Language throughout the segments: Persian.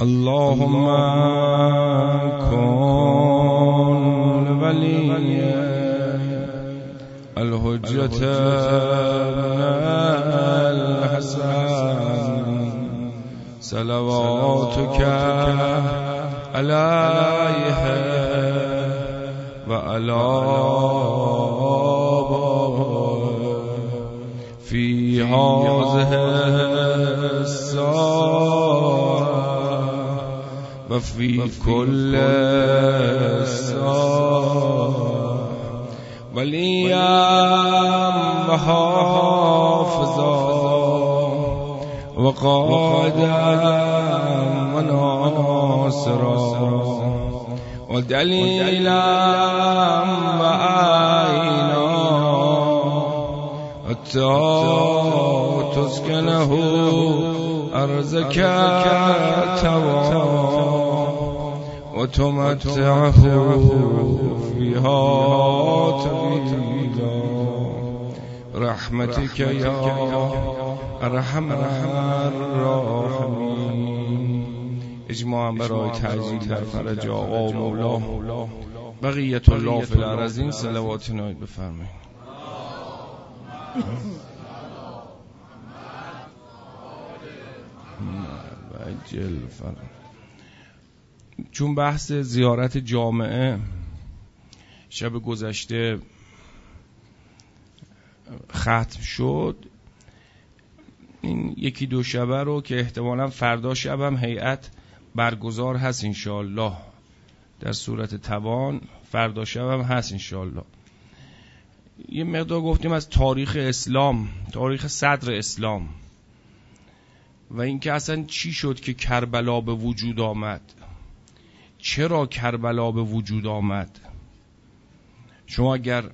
اللهم کن ولی الحجة الحسن صلواتك علیه و علی فی هذه الساعة و فی کل ساعة ولیم و حافظا و قائدم و ناصرا و دلیلم و عینا حتی تسکنه ارضک توا و تمتعه فیها طویلا رحمتک یا ارحم الراحمین. اجماعاً برای تعجیل در فرج آقا و مولا بقیت الله فی الارضین صلوات نایید بفرمایید. چون بحث زیارت جامعه شب گذشته ختم شد، این یکی دو شبه رو که احتمالاً فردا شبم هیئت برگزار هست انشاءالله در صورت توان، فردا شبم هست انشاءالله. یه مقدار گفتیم از تاریخ اسلام، تاریخ صدر اسلام و اینکه اصلا چی شد که کربلا به وجود آمد، چرا کربلا به وجود آمد. شما اگر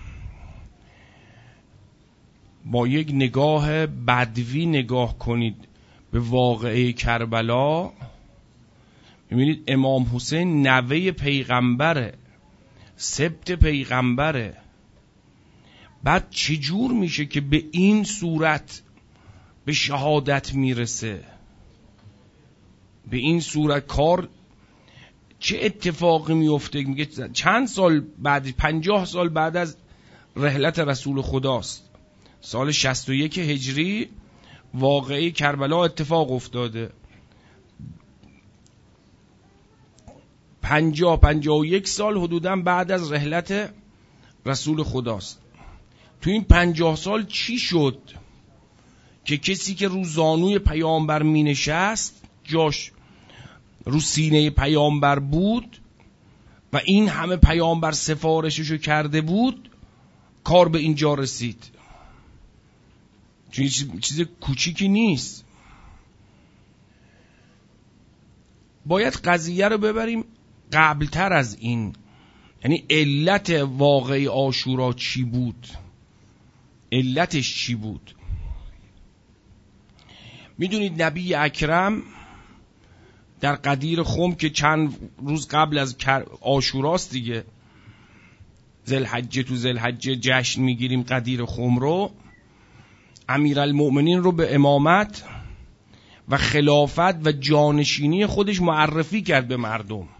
با یک نگاه بدوی نگاه کنید به واقعه کربلا، می‌بینید امام حسین نوه پیغمبره، سبط پیغمبره. بعد چجور میشه که به این صورت به شهادت میرسه؟ به این صورت کار چه اتفاقی میفته؟ میگه چند سال بعد، 50 سال بعد از رحلت رسول خداست، سال 61 هجری واقعه کربلا اتفاق افتاده. 51 سال حدوداً بعد از رحلت رسول خداست. تو این 50 سال چی شد که کسی که رو زانوی پیامبر می نشست، جاش رو سینه پیامبر بود و این همه پیامبر سفارششو کرده بود، کار به اینجا رسید؟ چون چیز کوچیکی نیست. باید قضیه رو ببریم قبلتر از این. یعنی علت واقعی عاشورا چی بود؟ علتش چی بود؟ میدونید نبی اکرم در قدیر خم که چند روز قبل از عاشوراست دیگه، ذوالحجه، تو ذوالحجه جشن میگیریم قدیر خم رو، امیرالمؤمنین رو به امامت و خلافت و جانشینی خودش معرفی کرد به مردم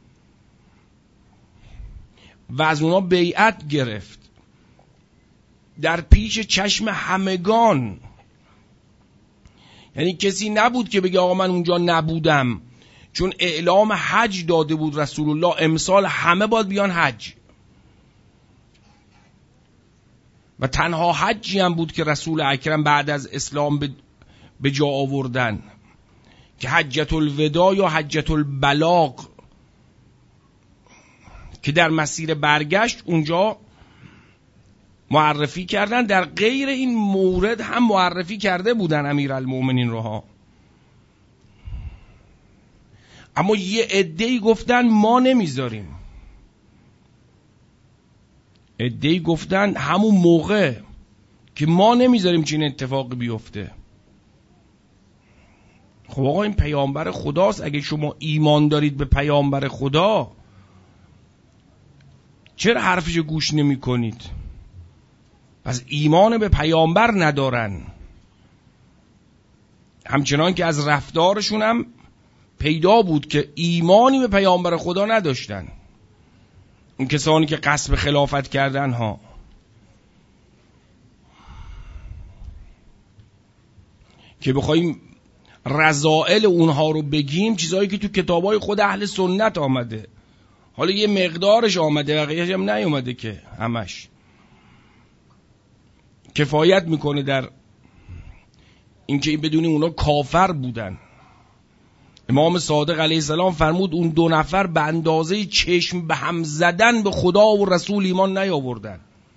و از اونا بیعت گرفت در پیش چشم همگان. یعنی کسی نبود که بگه آقا من اونجا نبودم، چون اعلام حج داده بود رسول الله امسال همه باید بیان حج و تنها حجی هم بود که رسول اکرم بعد از اسلام به جا آوردن که حجت الوداع یا حجت البلاغ، که در مسیر برگشت اونجا معرفی کردن. در غیر این مورد هم معرفی کرده بودن امیرالمؤمنین رو ها. اما یه عده‌ای گفتن ما نمیذاریم، عده‌ای گفتن همون موقع که ما نمیذاریم چین اتفاقی بیفته. خب آقا این پیامبر خداست، اگه شما ایمان دارید به پیامبر خدا چرا حرفش گوش نمی کنید؟ پس ایمان به پیامبر ندارن، همچنان که از رفتارشون هم پیدا بود که ایمانی به پیامبر خدا نداشتن، اون کسانی که قصد خلافت کردن ها. که بخوایم رذائل اونها رو بگیم، چیزهایی که تو کتابای خود اهل سنت آمده، حالا یه مقدارش آمده بقیه‌اش هم نیومده که همش کفایت میکنه در اینکه بدونیم اونا کافر بودن. امام صادق علیه السلام فرمود اون 2 نفر به اندازه چشم به هم زدن به خدا و رسول ایمان نیاوردن.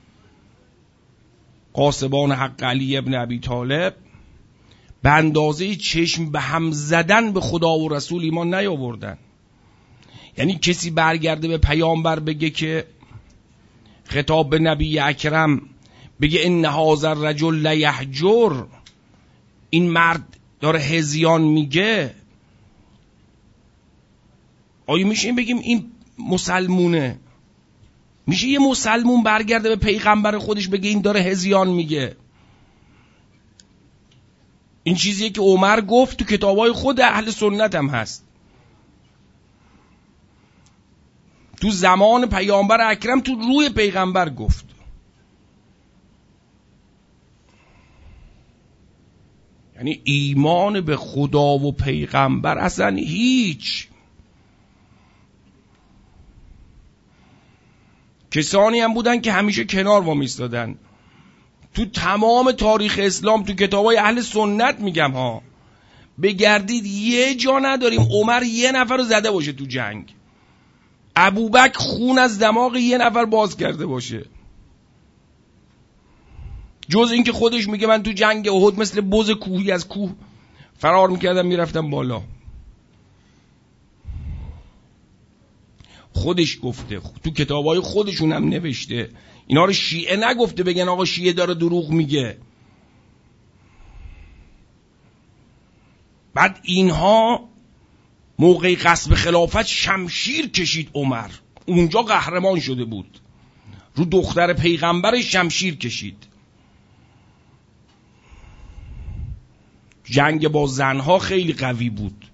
قاسبان حق علی ابن ابی طالب به اندازه چشم به هم زدن به خدا و رسول ایمان نیاوردن. یعنی کسی برگرده به پیامبر بگه که خطاب به نبی اکرم بگه ان هذا الرجل لیهجر، این مرد داره هذیان میگه، آیا میشه این بگیم این مسلمونه؟ میشه یه مسلمون برگرده به پیغمبر خودش بگه این داره هذیان میگه؟ این چیزیه که عمر گفت، تو کتابای خود اهل سنت هم هست. تو زمان پیامبر اکرم تو روی پیغمبر گفت. یعنی ایمان به خدا و پیغمبر اصلا هیچ. کسانی هم بودن که همیشه کنار وایمیستادن. تو تمام تاریخ اسلام، تو کتابای اهل سنت میگم ها، بگردید یه جا نداریم عمر یه نفر رو زده باشه تو جنگ، ابوبکر خون از دماغ یه نفر باز کرده باشه، جز این که خودش میگه من تو جنگ احد مثل بز کوهی از کوه فرار میکردم میرفتم بالا. خودش گفته، تو کتابای خودشون هم نوشته. اینا رو شیعه نگفته بگن آقا شیعه داره دروغ میگه. بعد اینها موقع غصب خلافت شمشیر کشید عمر، اونجا قهرمان شده بود، رو دختر پیغمبر شمشیر کشید. جنگ با زنها خیلی قوی بود.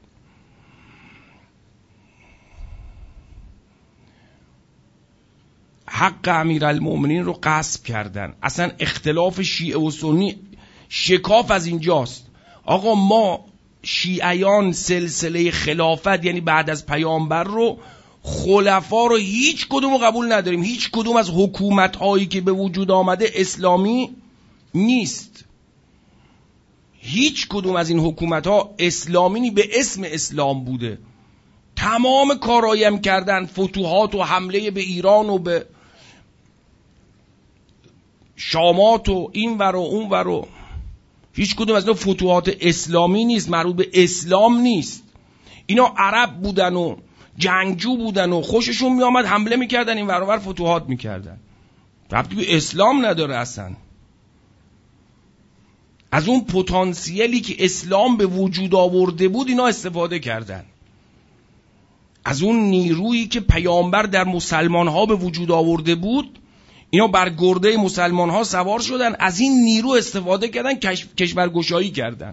حق امیرالمومنین رو غصب کردن. اصلا اختلاف شیعه و سنی شکاف از اینجاست. آقا ما شیعیان سلسله خلافت یعنی بعد از پیامبر رو، خلفا رو هیچ کدوم رو قبول نداریم. هیچ کدوم از حکومت هایی که به وجود آمده اسلامی نیست. هیچ کدوم از این حکومت ها اسلامی نی، به اسم اسلام بوده. تمام کارایم کردن، فتوحات و حمله به ایران و به شامات و این ور و اون ور و هیچ کدوم از اینا فتوحات اسلامی نیست، مربوط به اسلام نیست. اینا عرب بودن و جنگجو بودن و خوششون می آمد حمله میکردن، این ور و ور فتوحات میکردن، ربطی به اسلام نداره اصلا. از اون پتانسیلی که اسلام به وجود آورده بود اینا استفاده کردن. از اون نیرویی که پیامبر در مسلمان ها به وجود آورده بود اینا بر گرده مسلمان ها سوار شدن، از این نیرو استفاده کردن، کشورگشایی کردن.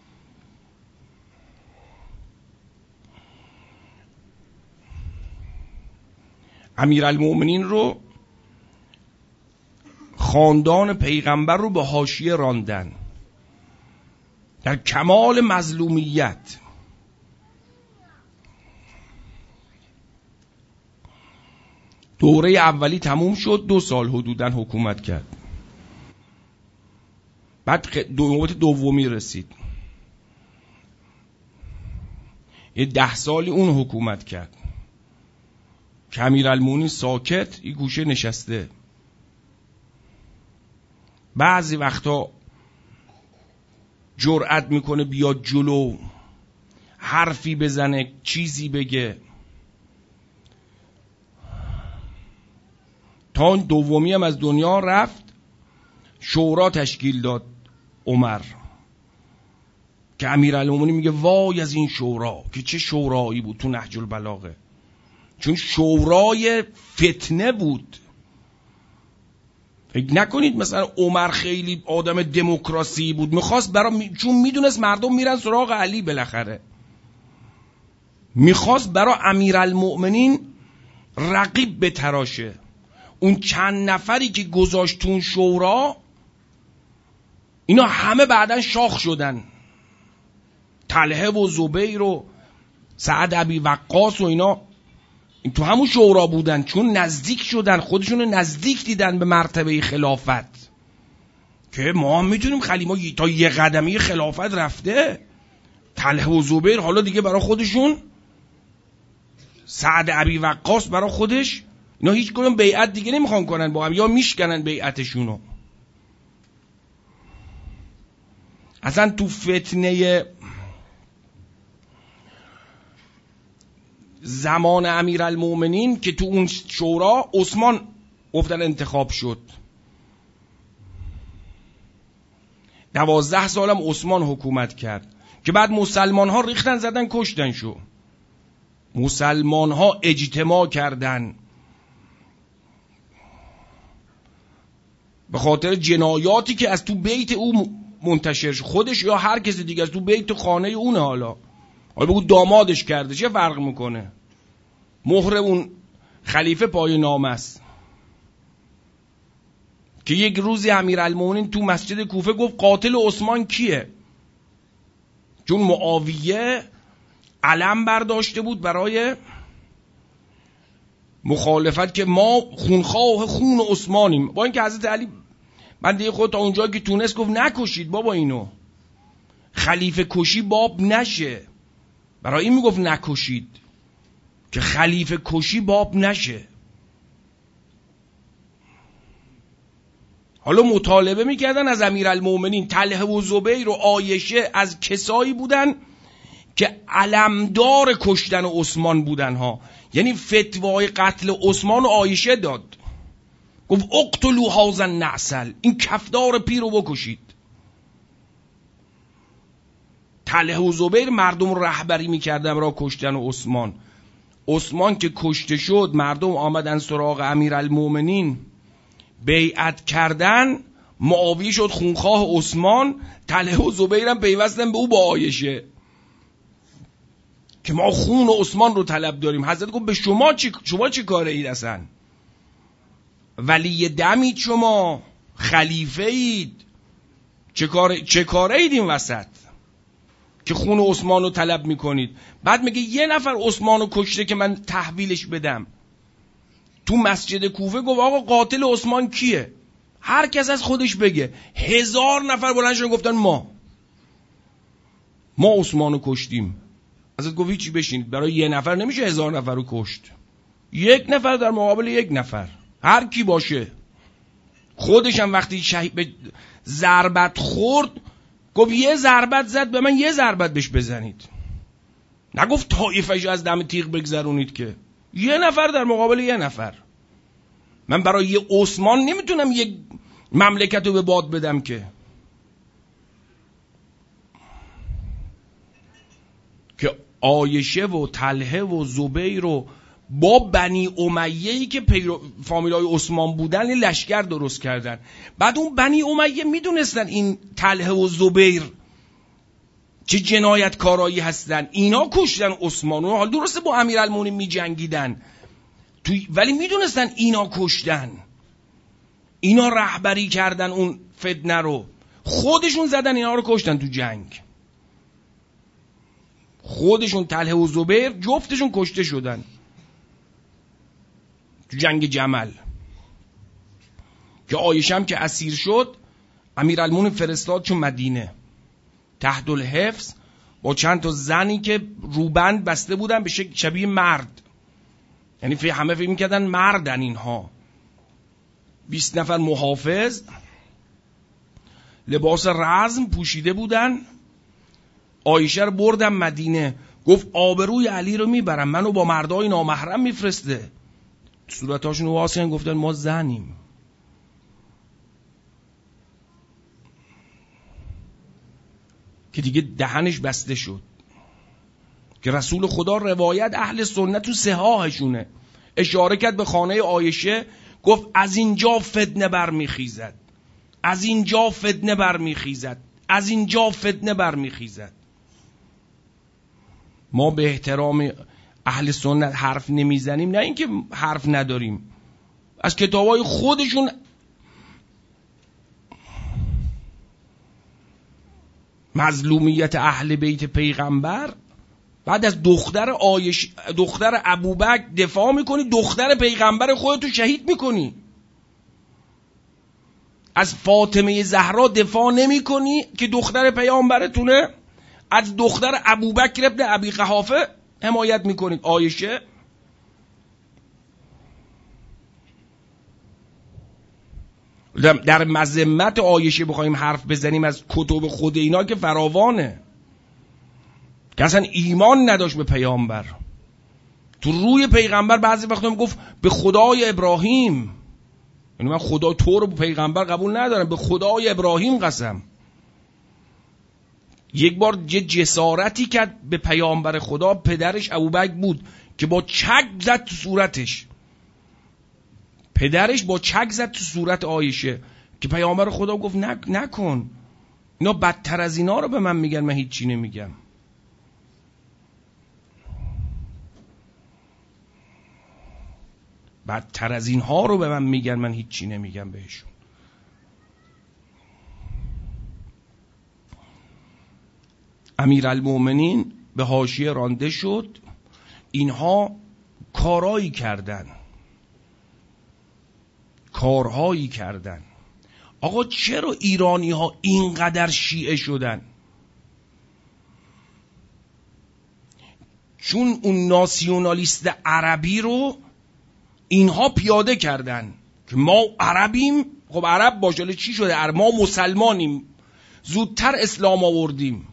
امیرالمومنین رو، خاندان پیغمبر رو به حاشیه راندن در کمال مظلومیت. دوره اولی تموم شد، 2 سال حدوداً حکومت کرد. بعد نوبت دومی رسید، یه 10 سالی اون حکومت کرد که امیرالمومنین ساکت یه گوشه نشسته. بعضی وقتا جرأت میکنه بیاد جلو، حرفی بزنه، چیزی بگه. تا دومی هم از دنیا رفت، شورا تشکیل داد عمر که امیرالمومنین میگه وای از این شورا، که چه شورایی بود تو نهج البلاغه، چون شورای فتنه بود. فکر نکنید مثلا عمر خیلی آدم دموکراسی بود، میخواست چون میدونست مردم میرن سراغ علی بالاخره. میخواست برای امیرالمؤمنین رقیب بتراشه. اون چند نفری که گذاشت تو شورا اینا همه بعدن شاخ شدن، طلحه و زبیر و سعد ابی وقاص و اینا تو همون شورا بودن، چون نزدیک شدن، خودشون نزدیک دیدن به مرتبه خلافت که ما هم میتونیم خلیفه تا یه قدمی خلافت رفته. طلحه و زبیر حالا دیگه برای خودشون، سعد ابی وقاص برای خودش، اینا هیچ کدوم بیعت دیگه نمیخوان کنن با هم، یا میشکنن بیعتشونو. اصلا تو فتنه زمان امیرالمؤمنین که تو اون شورا عثمان گفتن انتخاب شد، 12 سالم عثمان حکومت کرد که بعد مسلمان ها ریختن زدن کشتن شو. مسلمان ها اجتماع کردن به خاطر جنایاتی که از تو بیت او منتشر شد، خودش یا هر کسی دیگه از تو بیت خانه اونه. حالا بگو دامادش کرده، چه فرق میکنه؟ مهر اون خلیفه پای نامه است. که یک روزی امیرالمومنین تو مسجد کوفه گفت قاتل عثمان کیه؟ چون معاویه علم برداشته بود برای مخالفت که ما خونخواه خون عثمانیم، با اینکه حضرت علی بنده خود تا اونجا که تونست گفت نکشید بابا، اینو خلیفه کشی باب نشه. برای این میگفت نکشید که خلیفه کشی باب نشه. حالا مطالبه میکردن از امیرالمومنین طلحه و زبیر و عایشه از کسایی بودن که علمدار کشتن عثمان بودن ها. یعنی فتوای قتل عثمان و عایشه داد، گفت اقتلوا هذا النعسل، این کفدار پیر رو بکشید. طلحه و زبیر مردم رهبری میکردن را کشتن عثمان. عثمان که کشته شد مردم آمدن سراغ امیرالمومنین بیعت کردن، معاویه شد خونخواه عثمان، طلحه و زبیر هم پیوستن به او با عایشه که ما خون عثمان رو طلب داریم. حضرت گفت به شما چی کاره اید؟ اصلا ولی دمید، شما خلیفه اید، چه کاره اید این وسط که خون عثمان رو طلب میکنید؟ بعد میگه یه نفر عثمان رو کشته که من تحویلش بدم. تو مسجد کوفه گفت آقا قاتل عثمان کیه؟ هر کس از خودش بگه. 1000 نفر بلند شدن گفتن ما عثمان رو کشتیم. حضرت گفت هیچی بشینید، برای یه نفر نمیشه 1000 نفر رو کشت. یک نفر در مقابل یک نفر، هر کی باشه. خودش هم وقتی به ضربت خورد گفت یه ضربت زد به من، یه ضربت بهش بزنید. نگفت طایفش از دم تیغ بگذرونید، که یه نفر در مقابل یه نفر. من برای یه عثمان نمیتونم یک مملکت رو به باد بدم که عایشه و طلحه و زبیر و با بنی امیه‌ای که فامیلای عثمان بودن لشکر درست کردن. بعد اون بنی امیه میدونستن این طلحه و زبیر چه جنایتکارایی هستن، اینا کشتن عثمانو. حال درسته با امیرالمومنین می جنگیدن ولی میدونستن اینا کشتن، اینا رهبری کردن اون فتنه رو، خودشون زدن اینا رو کشتن تو جنگ. خودشون طلحه و زبیر جفتشون کشته شدن تو جنگ جمل. که عایشه هم که اسیر شد، امیرالمومنین فرستاد چون مدینه تحت الحفظ با چند تا زنی که روبند بسته بودن به شبیه مرد، یعنی همه فکر می‌کردن مردن اینها. 20 نفر محافظ لباس رزم پوشیده بودن. عایشه رو بردن مدینه، گفت آبروی علی رو میبرم، منو با مردای نامحرم میفرسته. صورتاشون واسه گفتن ما زنیم. که دیگه دهنش بسته شد. که رسول خدا روایت اهل سنت تو صحاحشونه اشاره کرد به خانه عایشه، گفت از اینجا فتنه برمیخیزد، از اینجا فتنه برمیخیزد، از اینجا فتنه برمیخیزد. ما به احترام اهل سنت حرف نمیزنیم، نه اینکه حرف نداریم، از کتابای خودشون مظلومیت اهل بیت پیغمبر، بعد از دختر ابوبکر دفاع میکنی، دختر پیغمبر خودتو شهید میکنی. از فاطمه زهرا دفاع نمیکنی که دختر پیامبرتونه، از دختر ابوبکر ابن ابی قحافه حمایت میکنید، عایشه. در مذمت عایشه بخوایم حرف بزنیم از کتب خود اینا که فراوانه، که اصلا ایمان نداشت به پیامبر. تو روی پیغمبر بعضی وقتا میگفت به خدای ابراهیم، یعنی من خدا تو رو به پیغمبر قبول ندارم، به خدای ابراهیم قسم. یک بار یه جسارتی کرد به پیامبر خدا، پدرش ابوبکر بود که با چک زد تو صورتش، پدرش با چک زد تو صورت عایشه، که پیامبر خدا گفت نکن، اینا بدتر از اینا رو به من میگن، من هیچی نمیگم. بدتر از اینها رو به من میگن، من هیچی نمیگم بهشون. امیرالمومنین به حاشیه رانده شد. اینها کارهایی کردن. آقا چرا ایرانی ها اینقدر شیعه شدن؟ چون اون ناسیونالیست عربی رو اینها پیاده کردن که ما عربیم. خب عرب باشه، چی شده؟ ما مسلمانیم، زودتر اسلام آوردیم.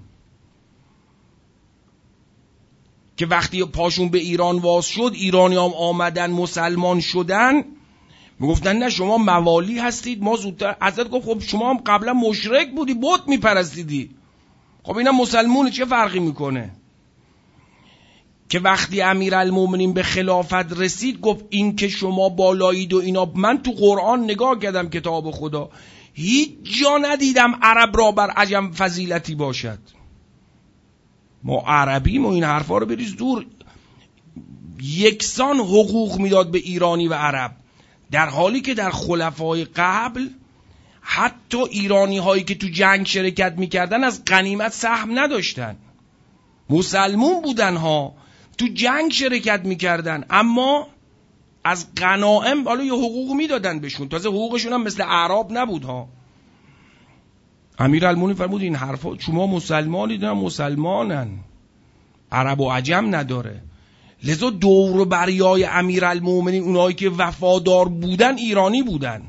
که وقتی پاشون به ایران واز شد، ایرانی هم آمدن مسلمان شدن، میگفتن نه شما موالی هستید، ما زودتر. حضرت گفت خب شما هم قبلا مشرک بودی، بت میپرستیدی، خب اینا مسلمونه، چه فرقی میکنه؟ که وقتی امیرالمومنین به خلافت رسید گفت این که شما بالایید و اینا. من تو قرآن نگاه کردم، کتاب خدا، هیچ جا ندیدم عرب را بر عجم فضیلتی باشد. ما عربیم و این حرفا رو بریز دور. یکسان حقوق میداد به ایرانی و عرب، در حالی که در خلفای قبل حتی ایرانی هایی که تو جنگ شرکت میکردن از غنیمت سهم نداشتن. مسلمون بودن ها، تو جنگ شرکت میکردن، اما از غنائم حالا یه حقوق میدادن بهشون، تازه حقوقشون هم مثل اعراب نبود ها. امیرالمومنین فرمود این حرفا، شما مسلمانید، نه مسلمانن، عرب و عجم نداره. لذا دور و بریای امیرالمومنین اونایی که وفادار بودن ایرانی بودن،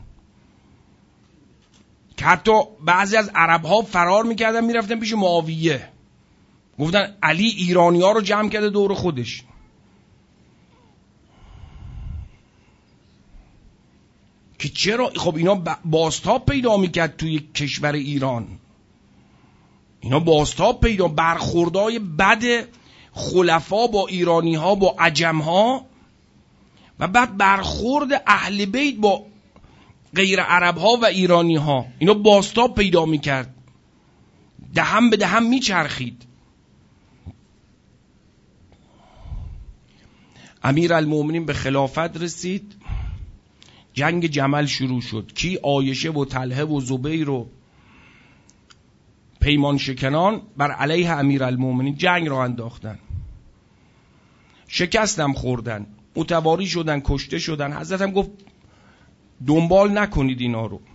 که حتی بعضی از عرب ها فرار میکردن میرفتن پیش معاویه، گفتن علی ایرانی ها رو جمع کرده دور خودش. که چرا؟ خب اینا بازتاب پیدا میکرد توی کشور ایران، اینا بازتاب پیدا، برخوردای بد خلفا با ایرانی ها، با عجم ها، و بعد برخورد اهل بیت با غیر عرب ها و ایرانی ها، اینا بازتاب پیدا میکرد، دهم به دهم میچرخید. امیرالمومنین به خلافت رسید، جنگ جمل شروع شد. کی؟ عایشه و طلحه و زبیر و پیمان شکنان بر علیه امیرالمومنین جنگ را انداختن، شکستم خوردن، متواری شدن، کشته شدن. حضرت هم گفت دنبال نکنید اینا رو،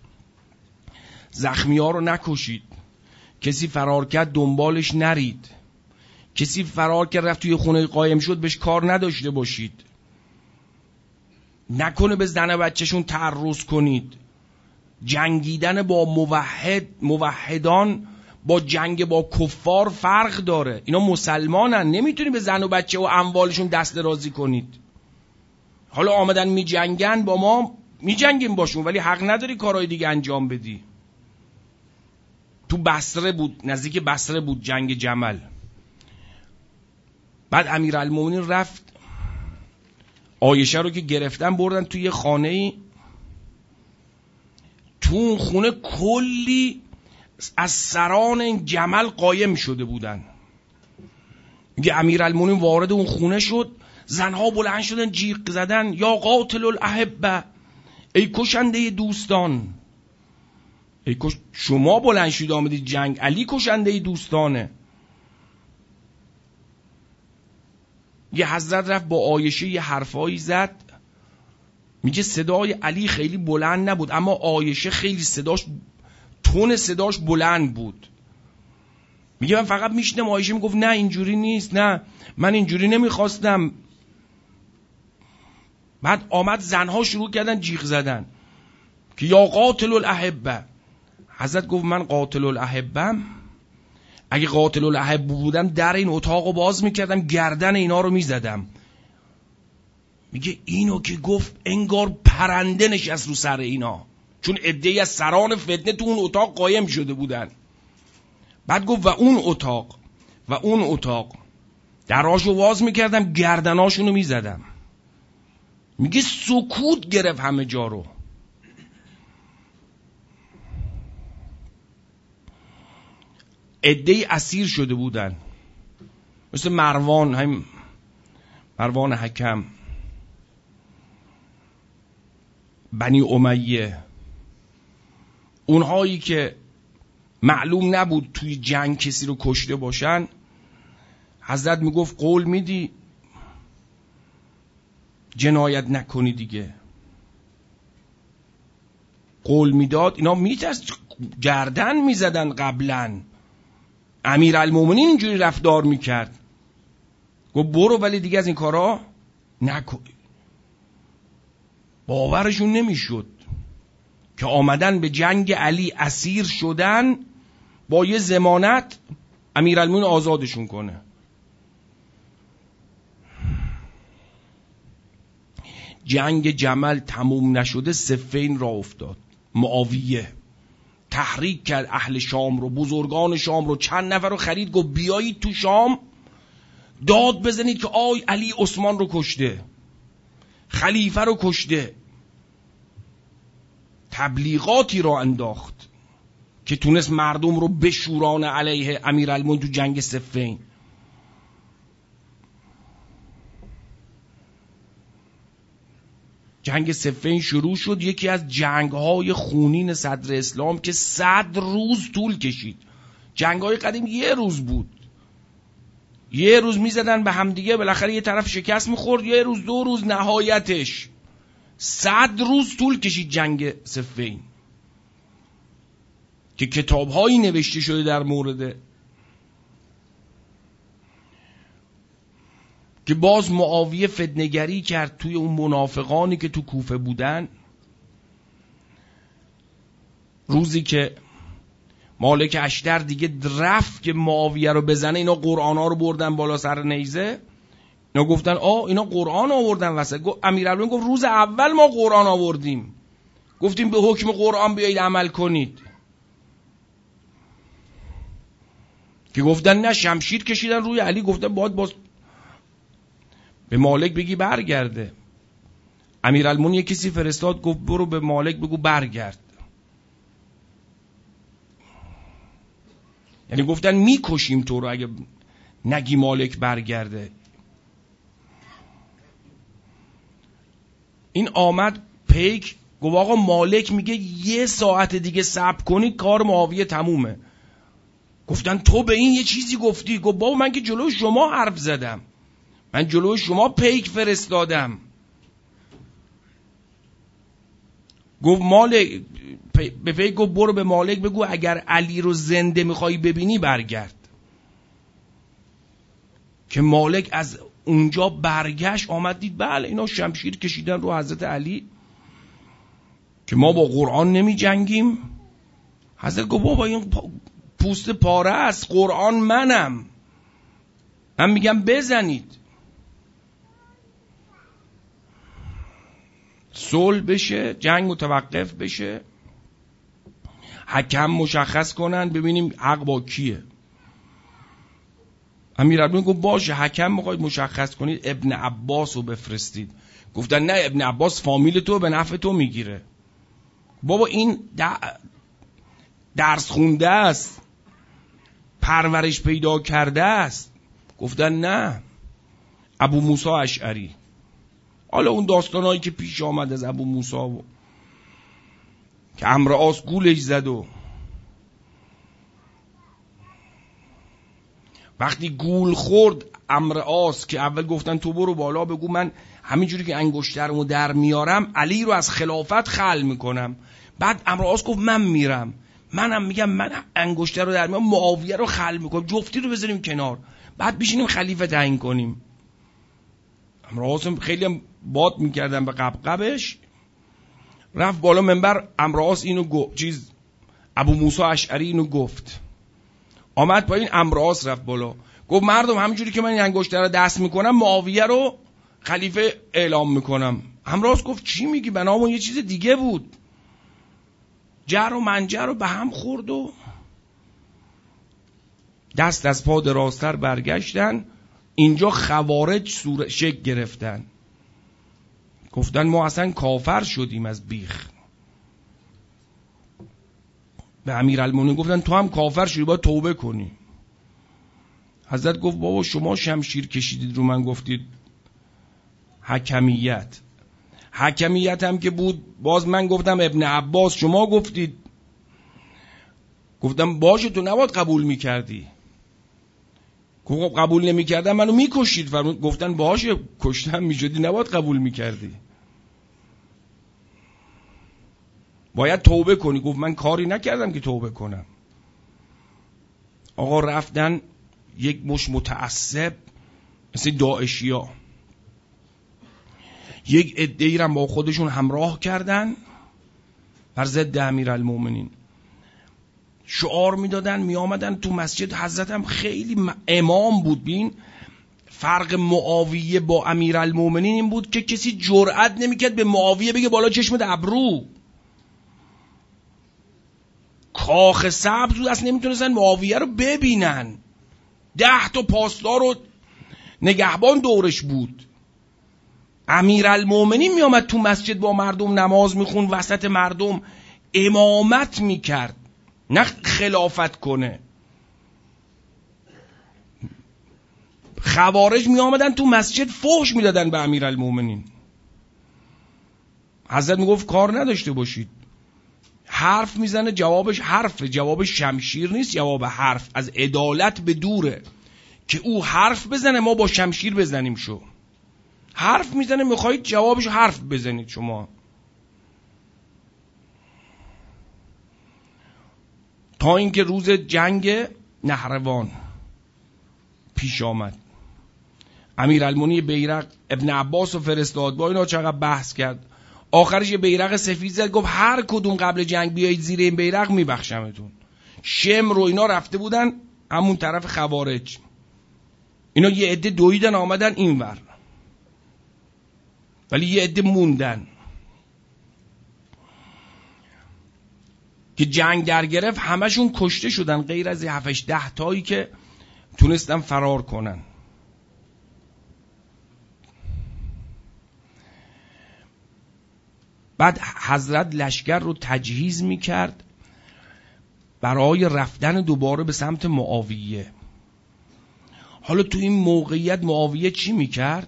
زخمی ها رو نکشید، کسی فرار کرد دنبالش نرید، کسی فرار کرد رفت توی خونه قایم شد بهش کار نداشته باشید، نکنه به زن و بچهشون تعرض کنید. جنگیدن با موحدان با جنگ با کفار فرق داره. اینا مسلمانن، نمیتونی به زن و بچه و اموالشون دست درازی کنید. حالا آمدن میجنگن با ما، میجنگیم باشون، ولی حق نداری کارهای دیگه انجام بدی. تو بصره بود، نزدیک بصره بود جنگ جمل. بعد امیرالمومنین رفت عایشه رو که گرفتن بردن توی یه خانه‌ای، تو اون خونه کلی از سران این جمل قایم شده بودن. میگه امیرالمومنین وارد اون خونه شد، زنها بلند شدن جیغ زدن یا قاتل الاحبه، ای کشنده دوستان. شما بلند شدید آمدید جنگ، علی کشنده دوستانه. یه حضرت رفت با عایشه یه حرفایی زد، میگه صدای علی خیلی بلند نبود اما عایشه خیلی تون صداش بلند بود. میگه من فقط میشنم عایشه میگفت نه اینجوری نیست، نه من اینجوری نمیخواستم. بعد آمد زنها شروع کردن جیغ زدن که یا قاتل الاحبه. حضرت گفت من قاتل الاحبم؟ اگه قاتل الاحب بودم در این اتاقو باز میکردم، گردن اینا رو میزدم. میگه اینو که گفت انگار پرنده نشست رو سر اینا، چون عده‌ای از سران فتنه تو اون اتاق قایم شده بودن. بعد گفت و اون اتاق دراشو باز میکردم، گردناشونو میزدم. میگه سکوت گرفت همه جا رو. عده‌ای اسیر شده بودن مثل مروان حکم، بنی امیه، اونهایی که معلوم نبود توی جنگ کسی رو کشته باشن. حضرت میگفت قول میدی جنایت نکنی دیگه؟ قول میداد، اینا گردن میزدن. قبلا امیرالمومنین اینجوری رفتار میکرد. گفت برو ولی دیگه از این کارا نکن. باورشون نمیشد که آمدن به جنگ علی اسیر شدن، با یه ضمانت امیرالمومنین آزادشون کنه. جنگ جمل تموم نشده، صفین را افتاد. معاویه تحریک کرد اهل شام رو، بزرگان شام رو، چند نفر رو خرید، گفت بیایید تو شام داد بزنید که آی علی عثمان رو کشته، خلیفه رو کشته. تبلیغاتی را انداخت که تونست مردم رو بشورانه علیه امیرالمومنین تو جنگ صفین. جنگ صفین شروع شد، یکی از جنگ‌های خونین صدر اسلام که 100 روز طول کشید. جنگ‌های قدیم یه روز بود، یه روز میزدن به همدیگه، بالاخره یه طرف شکست میخورد، یه روز 2 روز نهایتش. 100 روز طول کشید جنگ صفین که کتاب‌هایی نوشته شده در مورد، که باز معاویه فتنه‌گری کرد توی اون منافقانی که تو کوفه بودن. روزی که مالک اشتر دیگه رفت که معاویه رو بزنه، اینا قرآن‌ها رو بردن بالا سر نیزه، اینا گفتن اینا قرآن آوردن واسه. امیرالمومنین گفت روز اول ما قرآن آوردیم، گفتیم به حکم قرآن بیایید عمل کنید، که گفتن نه. شمشیر کشیدن روی علی، گفتن باز به مالک بگی برگرده. امیرالمومنین کسی فرستاد گفت برو به مالک بگو برگرد. یعنی گفتن میکشیم تو رو اگه نگی مالک برگرده. این آمد پیک گفت آقا مالک میگه 1 ساعت دیگه صبر کنید کار معاویه تمومه. گفتن تو به این یه چیزی گفتی؟ گفت بابا من که جلوی شما حرف زدم، من جلوی شما پیک فرستادم. گفت مالک به پیک گفت برو به مالک بگو اگر علی رو زنده میخوای ببینی برگرد. که مالک از اونجا برگشت، آمد دید بله اینا شمشیر کشیدن رو حضرت علی که ما با قرآن نمی جنگیم. حضرت گفت بابا این پوست پاره است، قرآن من میگم بزنید. صلح بشه، جنگ متوقف بشه، حکم مشخص کنن ببینیم حق با کیه. امیرالمومنین گفت باشه حکم میخواید مشخص کنید ابن عباس رو بفرستید. گفتن نه ابن عباس فامیل تو به نفع تو میگیره. بابا این درس خونده است، پرورش پیدا کرده است، گفتن نه، ابو موسی اشعری. حالا اون داستانایی که پیش آمد از ابو موسی و که عمرو عاص گولش زد و وقتی گول خورد عمرو عاص که اول گفتن تو برو بالا بگو من همینجوری که انگشترمو در میارم علی رو از خلافت خلع میکنم. بعد عمرو عاص گفت من میرم، منم میگم من انگشتر رو در میارم معاویه رو خلع میکنم، جفتی رو بذاریم کنار، بعد بشینیم خلیفه تعیین کنیم. عمرو عاص خیلی باد میکردن به قبقبش، رفت بالا منبر. عمرو عاص اینو ابو موسی اشعری اینو گفت، آمد پایین. عمرو عاص رفت بالا گفت مردم همینجوری که من این انگشتر رو دست میکنم معاویه رو خلیفه اعلام میکنم. عمرو عاص گفت چی میگی؟ بنامون یه چیز دیگه بود. جر و منجر رو به هم خورد و دست از پا درازتر برگشتن. اینجا خوارج شکل گرفتن، گفتن ما اصلا کافر شدیم از بیخ. به امیرالمومنین گفتن تو هم کافر شدی، باید توبه کنی. حضرت گفت بابا شما شمشیر کشیدید رو من گفتید حکمیت هم که بود، باز من گفتم ابن عباس، شما گفتید. گفتم باشه تو نباید قبول میکردی. قبول نمیکردم منو میکشید. گفتن باشه کشتم میشدی نباید قبول میکردی، باید توبه کنی. گفت من کاری نکردم که توبه کنم. آقا رفتن یک مش متعصب مثل داعشیا یک عده‌ای را با خودشون همراه کردن بر ضد امیرالمومنین، شعار میدادن، می آمدن تو مسجد. حضرت هم خیلی امام بود. بین فرق معاویه با امیرالمومنین این بود که کسی جرئت نمیکرد به معاویه بگه بالا چشمت ابرو. کاخ سبز بود، اصلا نمیتونستن معاویه رو ببینن. 10 تا پاسدار و نگهبان دورش بود. امیرالمومنین میامد تو مسجد با مردم نماز میخون، وسط مردم امامت میکرد، نه خلافت کنه. خوارج میامدن تو مسجد فحش میدادن به امیرالمومنین. حضرت میگفت کار نداشته باشید. حرف میزنه جوابش حرف، جوابش شمشیر نیست، جواب حرف از عدالت به دوره که او حرف بزنه ما با شمشیر بزنیم. شو حرف میزنه، میخواید جوابش حرف بزنید شما. تا اینکه روز جنگ نهروان پیش آمد، امیرالمومنین بیرق ابن عباس و فرستاد، با اینا چقدر بحث کرد. آخرش یه بیرق سفید زد، گفت هر کدوم قبل جنگ بیایید زیر این بیرق میبخشمتون. شمر و اینا رفته بودن همون طرف خوارج، اینا یه عده دویدن آمدن اینور، ولی یه عده موندن. که جنگ در گرفت همشون کشته شدن غیر از 7-10 تایی که تونستن فرار کنن. بعد حضرت لشکر رو تجهیز میکرد برای رفتن دوباره به سمت معاویه. حالا تو این موقعیت معاویه چی میکرد؟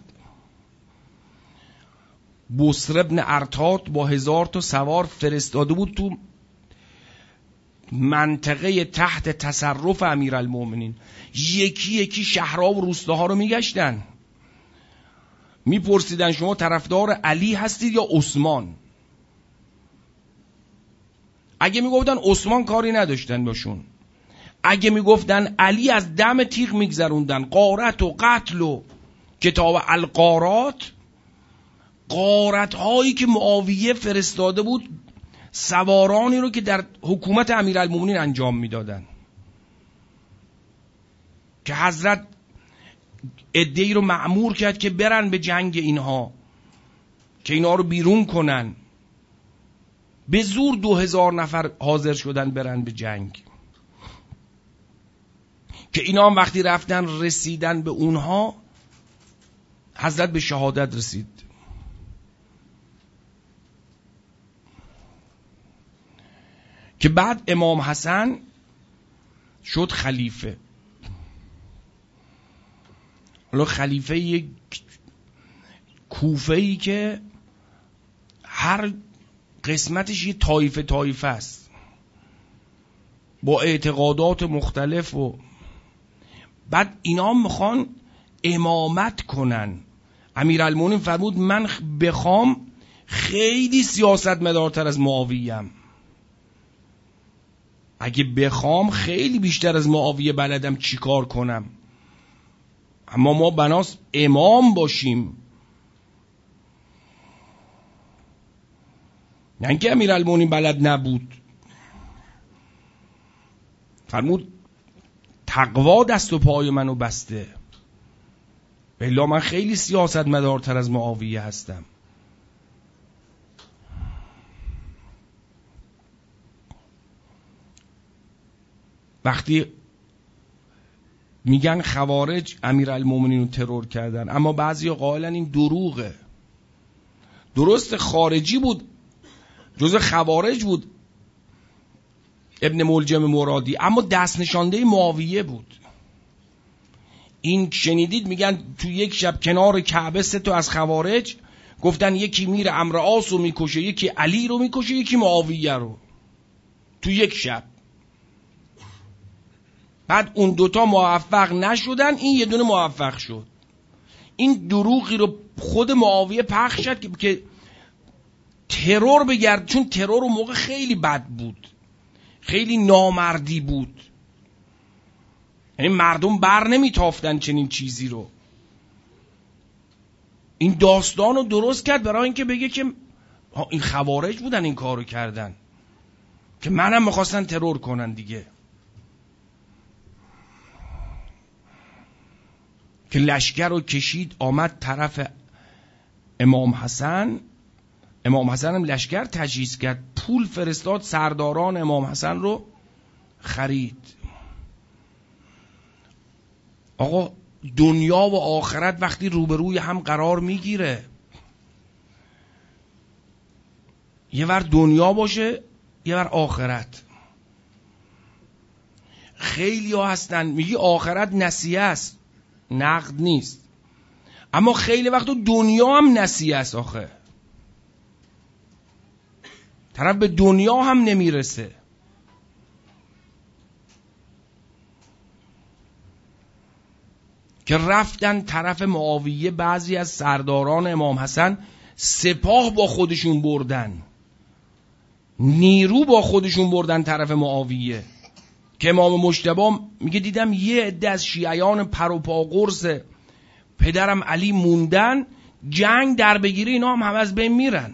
بصر ابن ارتاد با 1000 تا سوار فرستاده بود تو منطقه تحت تصرف امیرالمومنین. یکی یکی شهرها و روستاها رو میگشتن، میپرسیدن شما طرفدار علی هستید یا عثمان؟ اگه میگفتن عثمان کاری نداشتن باشون، اگه میگفتن علی از دم تیغ میگذروندن. غارت و قتل و کتاب الغارات، غارت هایی که معاویه فرستاده بود سوارانی رو که در حکومت امیرالمومنین انجام میدادن، که حضرت عده‌ای رو مأمور کرد که برن به جنگ اینها، که اینها رو بیرون کنن. به زور 2000 نفر حاضر شدن برن به جنگ، که اینا هم وقتی رفتن رسیدن به اونها، حضرت به شهادت رسید. که بعد امام حسن شد خلیفه. حالا خلیفه یک کوفه‌ای که هر قسمتش یه طایفه است با اعتقادات مختلف، و بعد اینا میخوان امامت کنن. امیرالمومنین فرمود من بخوام خیلی سیاستمدارتر از معاویه‌ام، اگه بخوام خیلی بیشتر از معاویه بلدم چیکار کنم، اما ما بناس امام باشیم. نه اینکه امیرالمومنین بلد نبود، فرمود تقوا دست و پای منو بسته، بلا من خیلی سیاستمدارتر از معاویه هستم. وقتی میگن خوارج امیرالمومنین رو ترور کردن، اما بعضی قائلن این دروغه. درست خارجی بود، جزء خوارج بود ابن ملجم مرادی، اما دست نشانده معاویه بود. این شنیدید میگن تو یک شب کنار کعبه 3 تا از خوارج گفتن یکی میره عمرو عاص رو میکشه، یکی علی رو میکشه، یکی معاویه رو، تو یک شب. بعد اون 2 موفق نشدن، این یه دونه موفق شد. این دروغی رو خود معاویه پخش کرد که ترور بگرد، چون ترور اون موقع خیلی بد بود، خیلی نامردی بود، یعنی مردم بر نمیتافتن چنین چیزی رو. این داستان رو درست کرد برای اینکه بگه که این خوارج بودن این کارو کردن، که منم میخواستن ترور کنن دیگه. که لشکر رو کشید آمد طرف امام حسن. امام حسن هم لشکر تجهیز کرد، پول فرستاد، سرداران امام حسن رو خرید. آقا دنیا و آخرت وقتی روبروی هم قرار میگیره، یه ور دنیا باشه یه ور آخرت. خیلی ها هستن میگی آخرت نسیه است، نقد نیست، اما خیلی وقت دنیا هم نسیه است. آخه طرف به دنیا هم نمیرسه. که رفتن طرف معاویه، بعضی از سرداران امام حسن سپاه با خودشون بردن، نیرو با خودشون بردن طرف معاویه. که امام مجتبی میگه دیدم یه عده از شیعیان پر و پا قرص پدرم علی موندن، جنگ در بگیره اینا هم از بین میرن.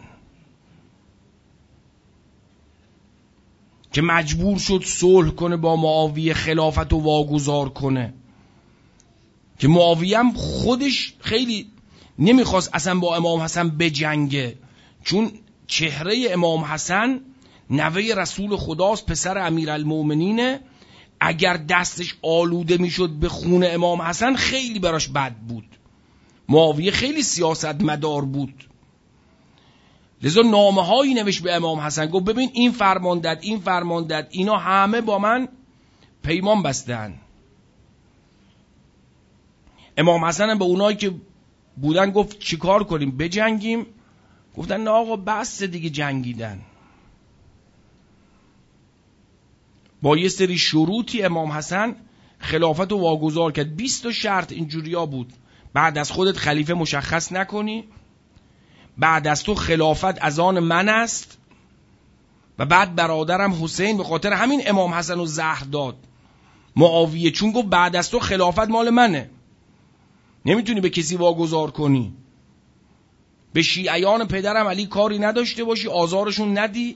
که مجبور شد صلح کنه با معاویه، خلافت رو واگذار کنه. که معاویه هم خودش خیلی نمیخواست اصلا با امام حسن بجنگه، چون چهره امام حسن نوه رسول خداست، پسر امیرالمومنینه. اگر دستش آلوده میشد به خون امام حسن خیلی براش بد بود. معاویه خیلی سیاستمدار بود، لذا نامه هایی نوشت به امام حسن، گفت ببین این فرماندد، این فرماندد، اینا همه با من پیمان بستن. امام حسن هم به اونایی که بودن گفت چیکار کنیم، بجنگیم؟ گفتن نه آقا بس دیگه جنگیدن. با یه سری شروطی امام حسن خلافت رو واگذار کرد. 20 شرط اینجوریا بود: بعد از خودت خلیفه مشخص نکنی، بعد از تو خلافت از آن من است، و بعد برادرم حسین. به خاطر همین امام حسن رو زهر داد معاویه، چون گفت بعد از تو خلافت مال منه، نمیتونی به کسی واگذار کنی، به شیعیان پدرم علی کاری نداشته باشی، آزارشون ندی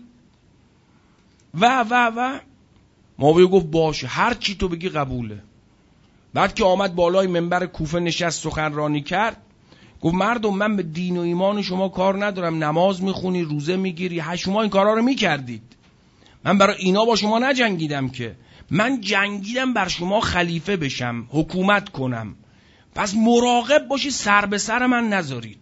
و معاویه گفت باشه، هر چی تو بگی قبوله. بعد که آمد بالای منبر کوفه نشست سخنرانی کرد، گفت مردم من به دین و ایمان شما کار ندارم، نماز میخونی، روزه میگیری، شما این کارا رو میکردید، من برای اینا با شما نجنگیدم، که من جنگیدم بر شما خلیفه بشم، حکومت کنم، پس مراقب باشی سر به سر من نذارید.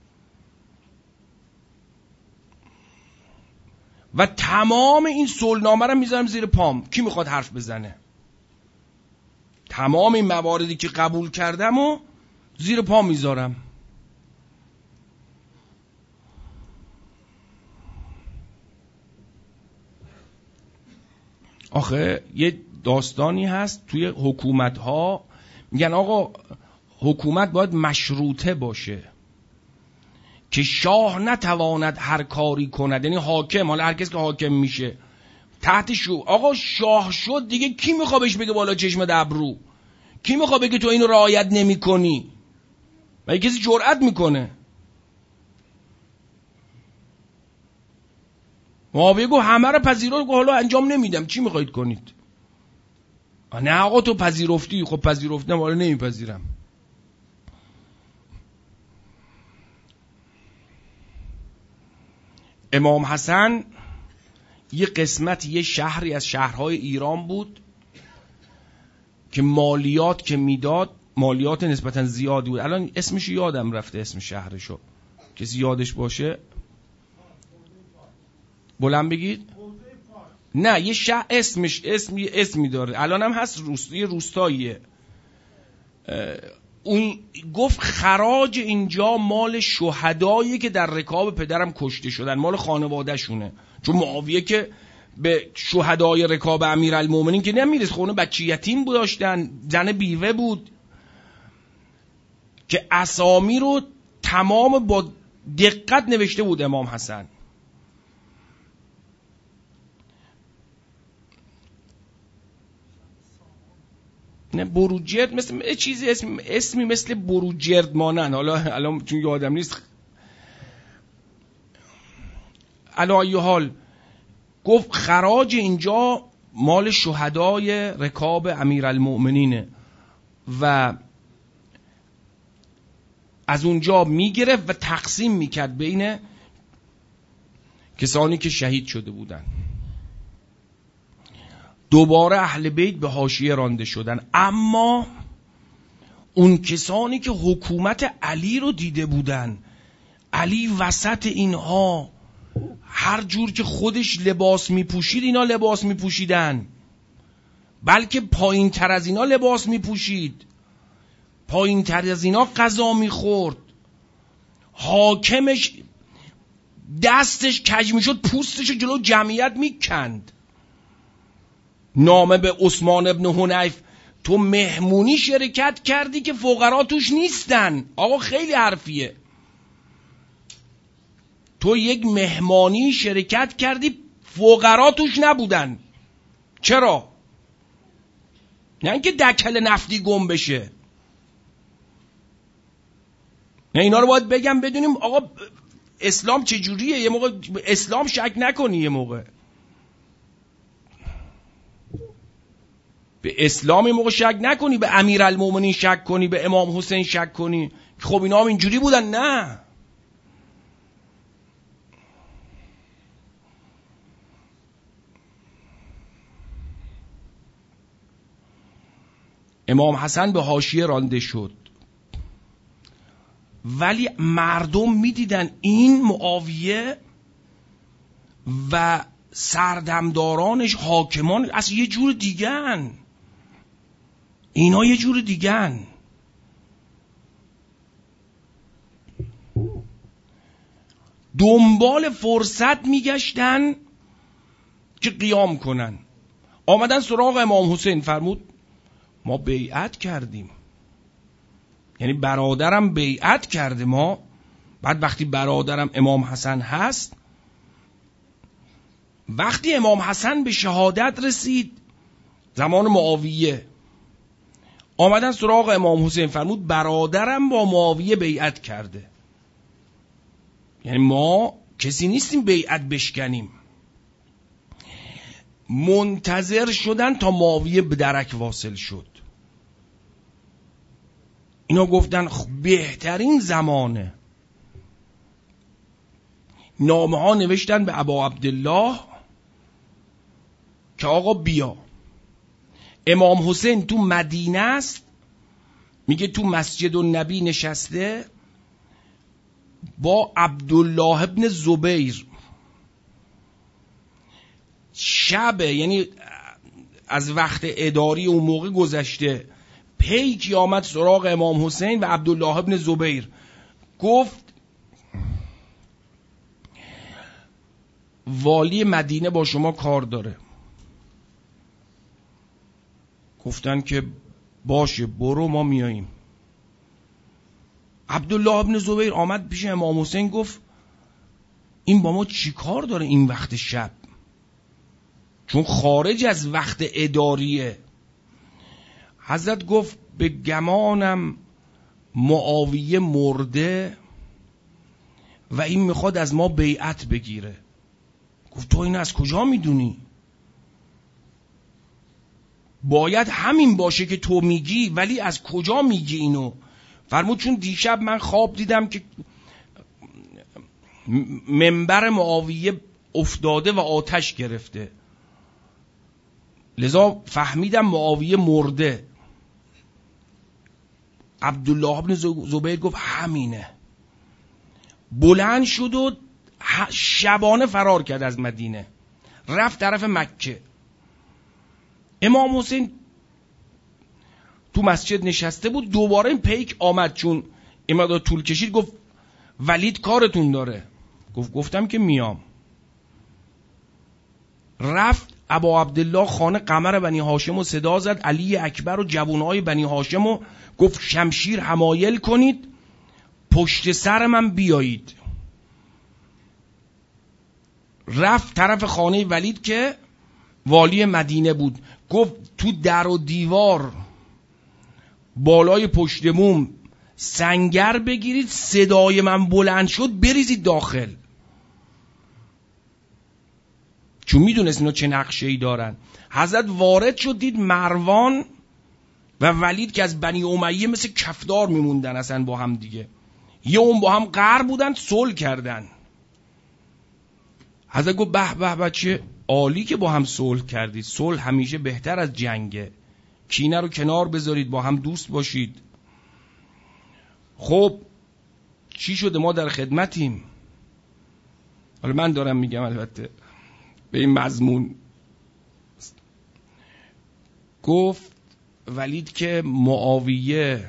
و تمام این صلحنامه رو میذارم زیر پام، کی میخواد حرف بزنه؟ تمام این مواردی که قبول کردم و زیر پا میذارم. آخه یه داستانی هست توی حکومت ها، میگن آقا حکومت باید مشروطه باشه که شاه نتواند هر کاری کند، یعنی حاکم، حالا هر کس که حاکم میشه تحت آقا شاه شد دیگه، کی میخواد بهش بگه بالا چشم ابرو؟ کی میخواد بگه تو اینو رعایت نمی کنی؟ مگه کسی جرأت میکنه؟ معاویه گفت همه رو پذیرفت، گفت حالا انجام نمیدم، چی میخواید کنید؟ نه آقا تو پذیرفتی، خب پذیرفتم، حالا نمیپذیرم. امام حسن یه قسمت، یه شهری از شهرهای ایران بود که مالیات که میداد، مالیات نسبتا زیادی بود. الان اسمش یادم رفته، اسم شهرشو، کسی یادش باشه بلند بگید. نه یه شهر اسمش اسمی داره، الان هم هست، روستاییه. اون گفت خراج اینجا مال شهدایی که در رکاب پدرم کشته شدن، مال خانواده شونه. چون معاویه که به شهدای رکاب امیرالمومنین که نمیرس، خونه بچه یتیم بود داشتن، زن بیوه بود، که اسامی رو تمام با دقت نوشته بود امام حسن. نه بروجرد، مثل چیزی اسمی مثل بروجرد مانن، حالا الان چون یادم نیست. علی ای حال گفت خراج اینجا مال شهدای رکاب امیرالمؤمنینه و از اونجا میگرفت و تقسیم میکرد بین کسانی که شهید شده بودن. دوباره اهل بیت به حاشیه رانده شدن، اما اون کسانی که حکومت علی رو دیده بودن، علی وسط اینها هر جور که خودش لباس میپوشید اینا لباس میپوشیدن، بلکه پایین تر از اینا لباس میپوشید، پایین تر از اینا غذا میخورد. حاکمش دستش کج میشد، پوستش جلو جمعیت میکند. نامه به عثمان ابن حنیف، تو مهمونی شرکت کردی که فقرا توش نیستن. آقا خیلی حرفیه. تو یک مهمانی شرکت کردی فقرا توش نبودن. چرا؟ نه اینکه دکل نفتی گم بشه. نه اینا رو باید بگم بدونیم آقا اسلام چجوریه. یه موقع اسلام شک نکنی، یه موقع به اسلام یه موقع شک نکنی، به امیرالمومنین شک کنی، به امام حسین شک کنی خب اینا هم اینجوری بودن. نه، امام حسن به حاشیه رانده شد، ولی مردم میدیدن این معاویه و سردمدارانش، حاکمان، از یه جور دیگن، اینا یه جور دیگن. دنبال فرصت میگشتن که قیام کنن. آمدن سراغ امام حسین، فرمود ما بیعت کردیم، یعنی برادرم بیعت کرده ما. بعد وقتی برادرم امام حسن هست، وقتی امام حسن به شهادت رسید زمان معاویه، آمدن سراغ امام حسین، فرمود برادرم با معاویه بیعت کرده. یعنی ما کسی نیستیم بیعت بشکنیم. منتظر شدن تا معاویه به درک واصل شد. اینا گفتن بهترین زمانه. نامه ها نوشتن به ابا عبدالله که آقا بیا، امام حسین تو مدینه است، میگه تو مسجد النبی نشسته با عبدالله ابن زبیر. شب، یعنی از وقت اداری اون موقع گذشته، پیکی آمد سراغ امام حسین و عبدالله ابن زبیر، گفت والی مدینه با شما کار داره. گفتن که باشه برو ما میاییم. عبدالله ابن زبیر آمد پیش امام حسین گفت این با ما چی کار داره این وقت شب؟ چون خارج از وقت اداریه. حضرت گفت به گمانم معاویه مرده و این میخواد از ما بیعت بگیره. گفت تو این از کجا میدونی؟ باید همین باشه که تو میگی، ولی از کجا میگی اینو؟ فرمود چون دیشب من خواب دیدم که منبر معاویه افتاده و آتش گرفته، لذا فهمیدم معاویه مرده. عبدالله ابن زبیر گفت همینه. بلند شد و شبانه فرار کرد از مدینه، رفت طرف مکه. امام حسین تو مسجد نشسته بود، دوباره این پیک آمد، چون امادا طول کشید گفت ولید کارتون داره. گفتم که میام. رفت ابا عبدالله خانه قمر بنی هاشم و صدا زد، علی اکبر و جوانهای بنی هاشم و گفت شمشیر حمایل کنید، پشت سر من بیایید. رفت طرف خانه ولید که والی مدینه بود، گفت تو در و دیوار بالای پشت موم سنگر بگیرید، صدای من بلند شد بریزید داخل. چون میدونست اینا چه نقشه‌ای دارن. حضرت وارد شد، دید مروان و ولید که از بنی امیه مثل کفدار میموندن اصلا با هم دیگه، یه اون با هم قهر بودن، صلح کردن. حضرت گفت به به بچه عالی که با هم صلح کردید، صلح همیشه بهتر از جنگه، کینه رو کنار بذارید، با هم دوست باشید. خب چی شده؟ ما در خدمتیم. حالا من دارم میگم البته به این مضمون. گفت ولید که معاویه،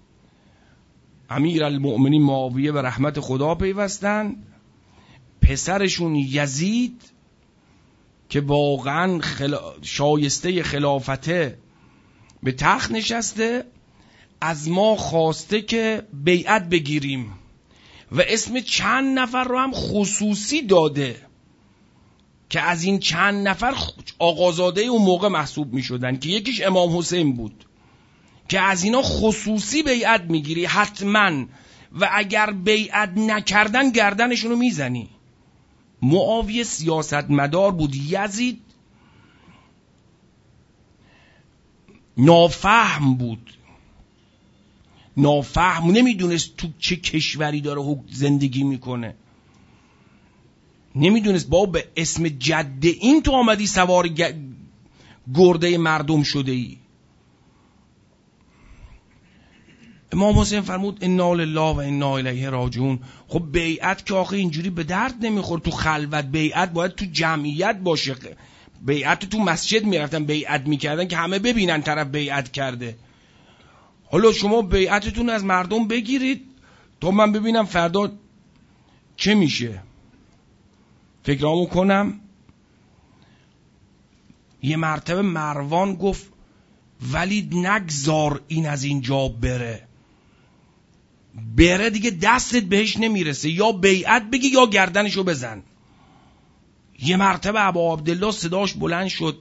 امیر المؤمنین معاویه به رحمت خدا پیوستن، پسرشون یزید که واقعا شایسته خلافته به تخت نشسته، از ما خواسته که بیعت بگیریم و اسم چند نفر رو هم خصوصی داده که از این چند نفر آقازاده اون موقع محسوب می شدن، که یکیش امام حسین بود، که از اینا خصوصی بیعت میگیری حتما، و اگر بیعت نکردن گردنشونو میزنی. معاویه سیاستمدار بود، یزید نافهم بود، نافهم، نمیدونست تو چه کشوری داره زندگی میکنه، نمیدونست با به اسم جد این تو آمدی سوار گرده مردم شده ای. امام حسین فرمود انا لله و انا الیه راجعون. خب بیعت که آخه اینجوری به درد نمیخوره تو خلوت، بیعت باید تو جمعیت باشه. بیعت تو مسجد میرفتن بیعت میکردن که همه ببینن طرف بیعت کرده. حالا شما بیعتتون از مردم بگیرید تا من ببینم فردا چه میشه. فکرامو کنم. یه مرتبه مروان گفت ولی نگذار این از اینجا بره دیگه دستت بهش نمیرسه، یا بیعت بگی یا گردنشو بزن. یه مرتبه ابا عبدالله صداش بلند شد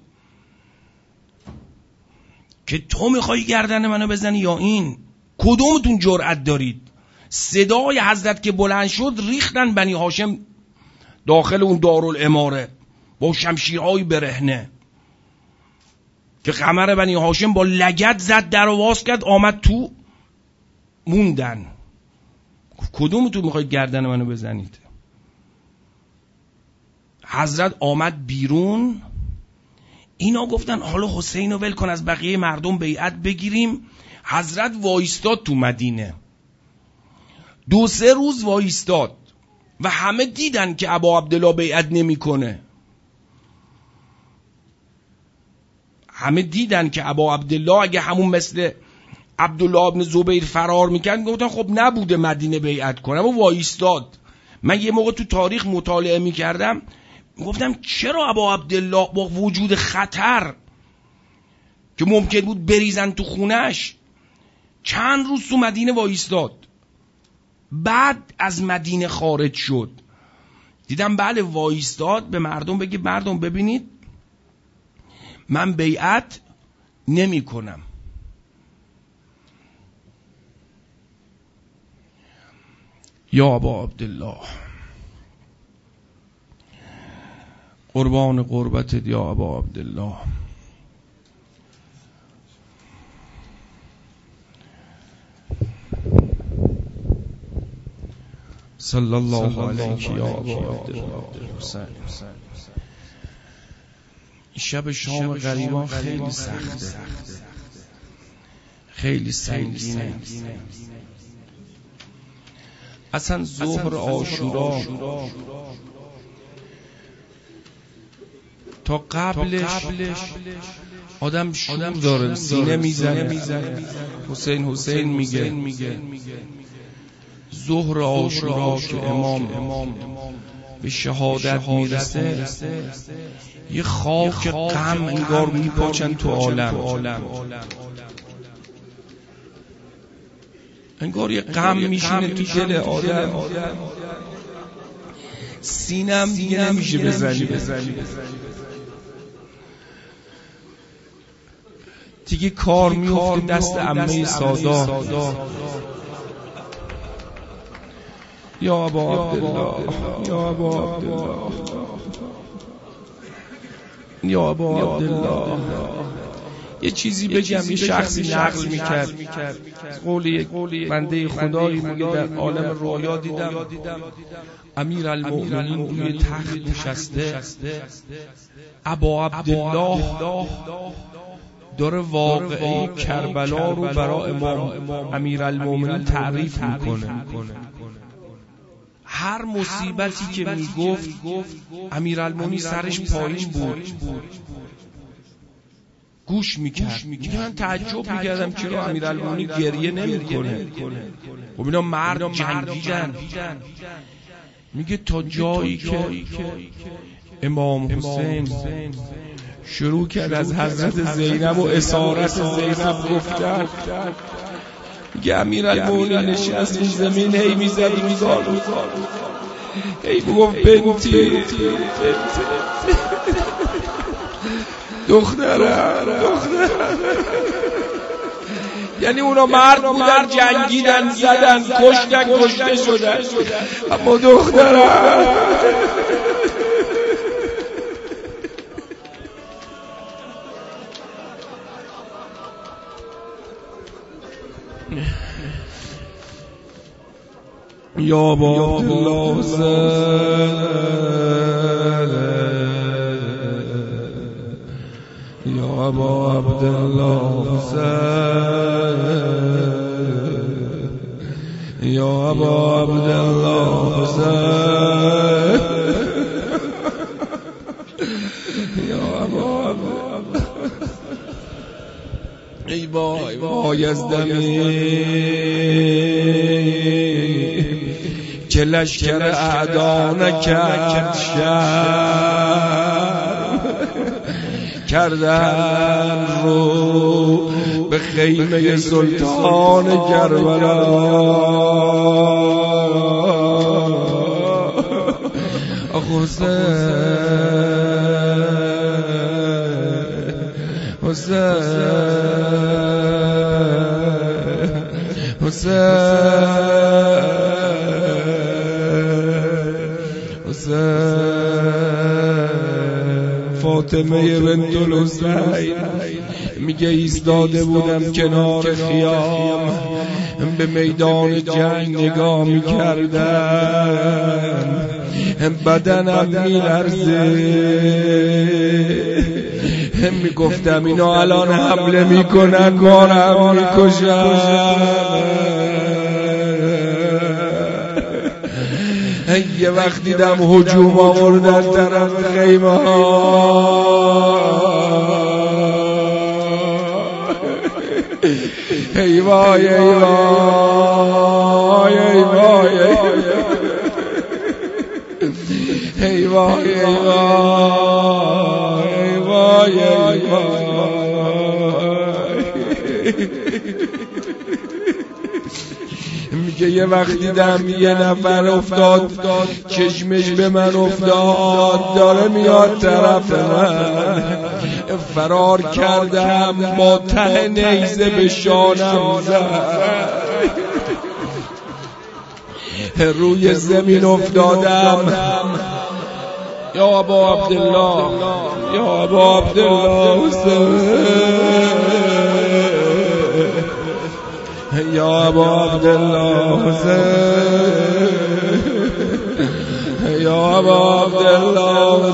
که تو میخوای گردن منو بزنی یا این؟ کدومتون جرأت دارید؟ صدای حضرت که بلند شد ریختن بنی هاشم داخل اون دارالاماره با شمشیرهای برهنه، که قمر بنی هاشم با لگد زد در و واز کرد، آمد تو، موندن. کدومتون میخواید گردن منو بزنید؟ حضرت آمد بیرون. اینا گفتن حالا حسین رو ول کن، از بقیه مردم بیعت بگیریم. حضرت وایستاد تو مدینه، 2-3 روز وایستاد و همه دیدن که ابا عبدالله بیعت نمیکنه. همه دیدن که ابا عبدالله اگه همون مثل عبدالله ابن زبیر فرار میکرد، گفتن خب نبوده مدینه بیعت کنم و وایستاد. من یه موقع تو تاریخ مطالعه میکردم، گفتم چرا ابا عبدالله با وجود خطر که ممکن بود بریزن تو خونش چند روز تو مدینه وایستاد، بعد از مدینه خارج شد. دیدم بله وایستاد، به مردم بگی مردم ببینید من بیعت نمی کنم. یا ابا عبدالله قربان قربتت یا ابا عبدالله. صلی الله علیک یا ابا عبدالله. شب شام غریبان خیلی سخته، خیلی سنگینه. اصلا ظهر عاشورا تا قبلش آدم شور داره، سینه میزنه، حسین میگه. ظهر عاشورا که امام به شهادت میرسه، یه خاک غم انگار میپاچن تو عالم، انگار یه غم میشینه تو دل آدم، سینم دیگه نمیشه بزنی. دیگه کار میفته دست عمه سادا. یا ابا عبدالله، یا ابا عبدالله، یا ابا عبدالله. یه چیزی بگم، یه شخصی نقل میکرد قول یک بنده خدایی، میگه در عالم رویا دیدم امیرالمؤمنین روی تخت نشسته، ابا عبدالله داره واقعه کربلا رو برای امام امیرالمؤمنین تعریف میکنه. هر مصیبتی که میگفت امیرالمؤمنین سرش پایین بود، گوش میکرد. من تعجب میکردم چرا امیرالمؤمنین گریه نمیکنه. خب اینا مرد جنگیدن. میگه تا جایی که امام حسین شروع کرد از حضرت زینب و اسارت زینب گفتن، میگه امیرالمؤمنین نشست این زمین، هی میزد هی بگفت بنتی دخترم. یعنی اونا مرد بودن، جنگیدن، زدن، کشته شدن، اما دخترم. یا ابا عبدالله یا ابا عبدالله یا ابا عبدالله یا ابا ای وای از دمی که لشکر اعدا نکرد شر، کردن رو به خیمه سلطان کربلا. فاطمه بنت الحسین میگه ایستاده بودم کنار خیام، به میدان جنگ نگاه میکردم، بدنم میلرزه، میگفتم اینا الان حمله میکنن، مارم میکشن. یه وقت دیدم هجوم آوردن طرف خیمه ها، ای وای ای وای ای وای ای وای ای وای ای وای میگه یه وقت دیدم یه نفر افتاد چشمش به من افتاد داره میاد طرف من فرار کردم با ته نیزه به شانم زد روی زمین افتادم یا ابا عبدالله یا ابا عبدالله یا ابا عبدالله یا ابا عبدالله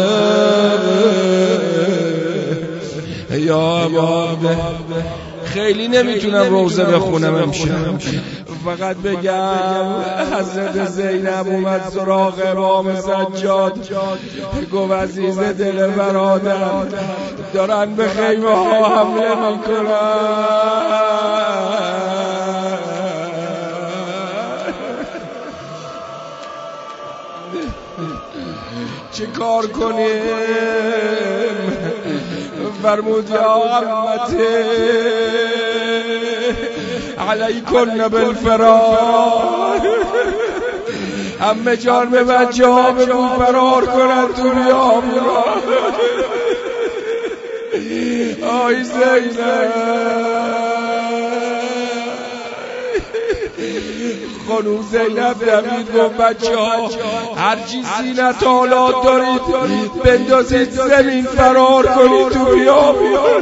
یا ابا خیلی نمیتونم روزه بخونم امشب فقط بگم حضرت زینب اومد سراغ امام سجاد گفت عزیز دل برادرم دارن به خیمه ها حمله میکنن چه کار کنیم؟ فرمود یا عمته علیکن بالفرار عمه جان به بچه ها بگو فرار کنن تو بیابونا آی زینب خانوم زینب دوید گفت بچه ها هرچی زینت آلات دارید بندازید زمین فرار کنید تو بیابون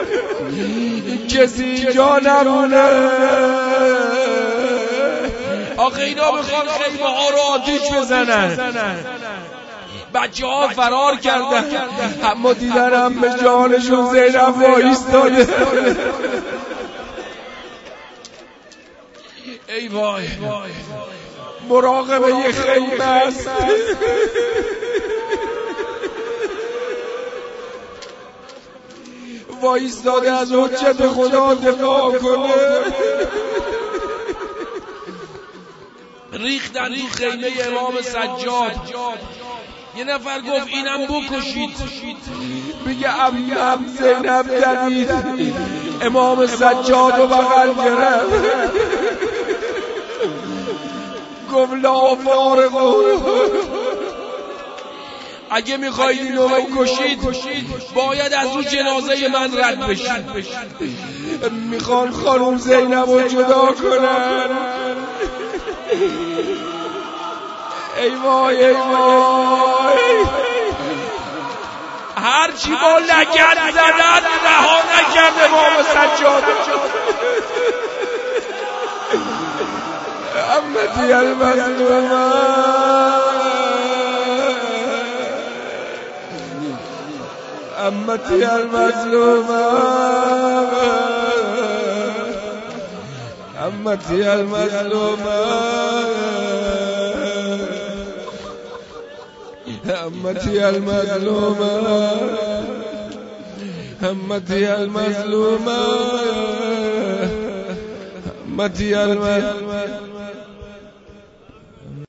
کسی اینجا نمونه آخه اینا بخوان خیمه ها رو آتیش بزنن بچه ها فرار کردن اما دیدنم به جانشون زینب وایستاده ای وای مراقب یه خیمه است وایستاده از حجت خدا دفاع کنه ریختن تو خیمه امام سجاد یه نفر گفت اینم بکشید بگه عمم زینب دوید امام سجاد رو بغل گرفت گفت لا فارغو اگه میخواید اینو بکشید باید از اون جنازه من رد بشید میخوان خانوم زینب رو جدا کنن ای وای ای وای هرچی با لگد زدن رها نکرد امام سجاد امتی المظلومه امتی المظلومه امتی المظلومه امتی المظلومه امتی المظلومه امتی المظلومه